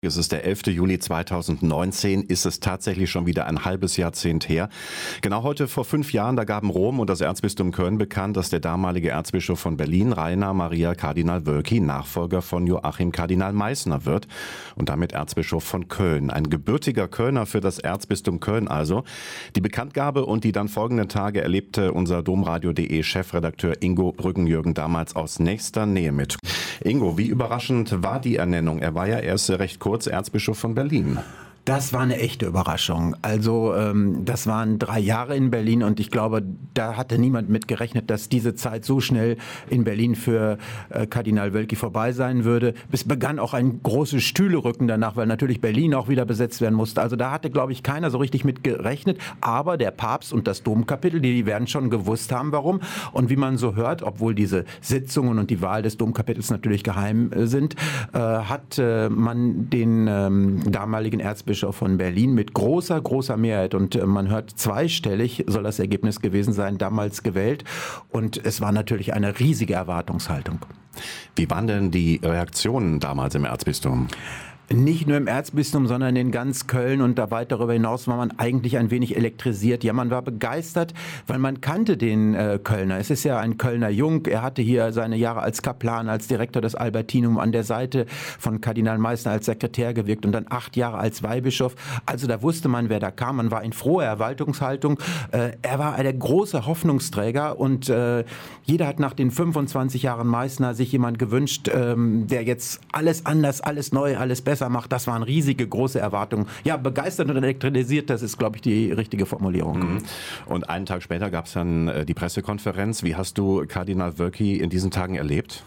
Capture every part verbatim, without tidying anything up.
Es ist der elfte Juli zweitausendneunzehn, ist es tatsächlich schon wieder ein halbes Jahrzehnt her. Genau heute vor fünf Jahren, da gaben Rom und das Erzbistum Köln bekannt, dass der damalige Erzbischof von Berlin, Rainer Maria Kardinal Wölki, Nachfolger von Joachim Kardinal Meissner wird und damit Erzbischof von Köln. Ein gebürtiger Kölner für das Erzbistum Köln also. Die Bekanntgabe und die dann folgenden Tage erlebte unser Domradio punkt de Chefredakteur Ingo Brückenjürgen damals aus nächster Nähe mit. Ingo, wie überraschend war die Ernennung? Er war ja erst recht kurz Erzbischof von Berlin. Das war eine echte Überraschung. Also ähm, das waren drei Jahre in Berlin und ich glaube, da hatte niemand mit gerechnet, dass diese Zeit so schnell in Berlin für äh, Kardinal Wölki vorbei sein würde. Es begann auch ein großes Stühlerücken danach, weil natürlich Berlin auch wieder besetzt werden musste. Also da hatte, glaube ich, keiner so richtig mit gerechnet. Aber der Papst und das Domkapitel, die werden schon gewusst haben, warum. Und wie man so hört, obwohl diese Sitzungen und die Wahl des Domkapitels natürlich geheim äh, sind, äh, hat äh, man den ähm, damaligen Erzbischof von Berlin mit großer, großer Mehrheit und man hört zweistellig, soll das Ergebnis gewesen sein, damals gewählt und es war natürlich eine riesige Erwartungshaltung. Wie waren denn die Reaktionen damals im Erzbistum? Nicht nur im Erzbistum, sondern in ganz Köln und da weit darüber hinaus war man eigentlich ein wenig elektrisiert. Ja, man war begeistert, weil man kannte den äh, Kölner. Es ist ja ein Kölner Jung. Er hatte hier seine Jahre als Kaplan, als Direktor des Albertinum an der Seite von Kardinal Meissner als Sekretär gewirkt und dann acht Jahre als Weihbischof. Also da wusste man, wer da kam. Man war in froher Erwartungshaltung. Äh, er war ein großer Hoffnungsträger und äh, jeder hat nach den fünfundzwanzig Jahren Meissner sich jemand gewünscht, ähm, der jetzt alles anders, alles neu, alles besser macht. Das waren riesige, große Erwartungen. Ja, begeistert und elektrisiert, das ist, glaube ich, die richtige Formulierung. Mhm. Und einen Tag später gab es dann äh, die Pressekonferenz. Wie hast du Kardinal Wölki in diesen Tagen erlebt?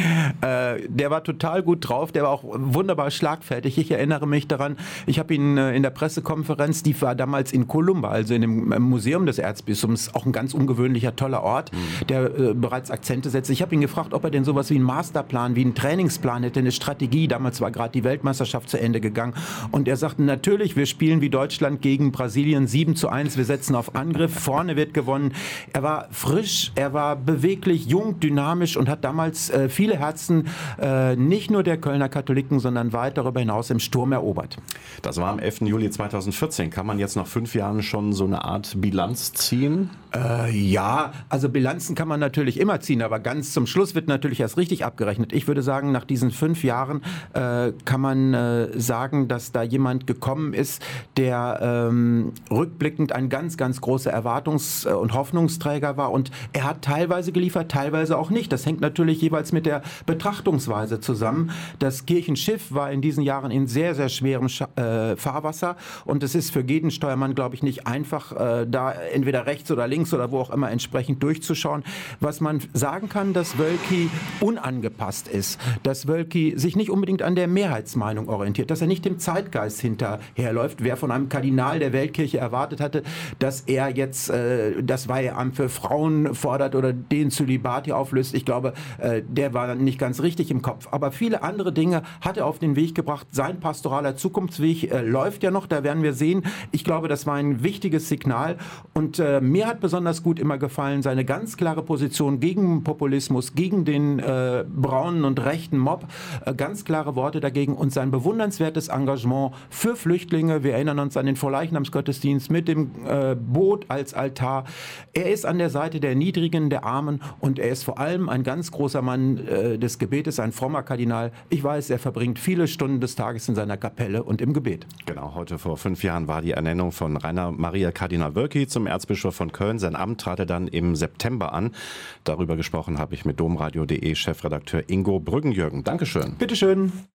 äh, der war total gut drauf, der war auch wunderbar schlagfertig. Ich erinnere mich daran, ich habe ihn äh, in der Pressekonferenz, die war damals in Columba, also in dem äh, Museum des Erzbistums, auch ein ganz ungewöhnlicher, toller Ort, mhm. der äh, bereits Akzente setzt. Ich habe ihn gefragt, ob er denn sowas wie einen Masterplan, wie einen Trainingsplan hätte, eine Strategie. Damals war gerade die Weltmeisterschaft zu Ende gegangen. Und er sagte, natürlich, wir spielen wie Deutschland gegen Brasilien sieben zu eins, wir setzen auf Angriff, vorne wird gewonnen. Er war frisch, er war beweglich, jung, dynamisch und hat damals äh, viele Herzen, äh, nicht nur der Kölner Katholiken, sondern weit darüber hinaus im Sturm erobert. Das war am elften Juli zweitausendvierzehn. Kann man jetzt nach fünf Jahren schon so eine Art Bilanz ziehen? Äh, ja, also Bilanzen kann man natürlich immer ziehen, aber ganz zum Schluss wird natürlich erst richtig abgerechnet. Ich würde sagen, nach diesen fünf Jahren äh, kann man äh, sagen, dass da jemand gekommen ist, der ähm, rückblickend ein ganz, ganz großer Erwartungs- und Hoffnungsträger war und er hat teilweise geliefert, teilweise auch nicht. Das hängt natürlich jeweils mit der Betrachtungsweise zusammen. Das Kirchenschiff war in diesen Jahren in sehr, sehr schwerem Scha- äh, Fahrwasser und es ist für jeden Steuermann, glaube ich, nicht einfach, äh, da entweder rechts oder links oder wo auch immer entsprechend durchzuschauen. Was man sagen kann, dass Wölki unangepasst ist, dass Wölki sich nicht unbedingt an der Mehrheitsmeinung orientiert, dass er nicht dem Zeitgeist hinterherläuft. Wer von einem Kardinal der Weltkirche erwartet hatte, dass er jetzt äh, das Weiheamt für Frauen fordert oder den Zölibat hier auflöst, ich glaube, äh, der war nicht ganz richtig im Kopf. Aber viele andere Dinge hat er auf den Weg gebracht. Sein pastoraler Zukunftsweg äh, läuft ja noch, da werden wir sehen. Ich glaube, das war ein wichtiges Signal und äh, mir hat besonders gut immer gefallen seine ganz klare Position gegen Populismus, gegen den äh, braunen und rechten Mob, äh, ganz klare Worte dagegen und sein bewundernswertes Engagement für Flüchtlinge. Wir erinnern uns an den Vorleichnamsgottesdienst mit dem äh, Boot als Altar. Er ist an der Seite der Niedrigen, der Armen und er ist vor allem ein ganz großer Mann äh, des Gebetes, ein frommer Kardinal. Ich weiß, er verbringt viele Stunden des Tages in seiner Kapelle und im Gebet. Genau, heute vor fünf Jahren war die Ernennung von Rainer Maria Kardinal Wölki zum Erzbischof von Köln. Sein Amt trat er dann im September an. Darüber gesprochen habe ich mit domradio punkt de Chefredakteur Ingo Brückenjürgen. Dankeschön. Bitteschön.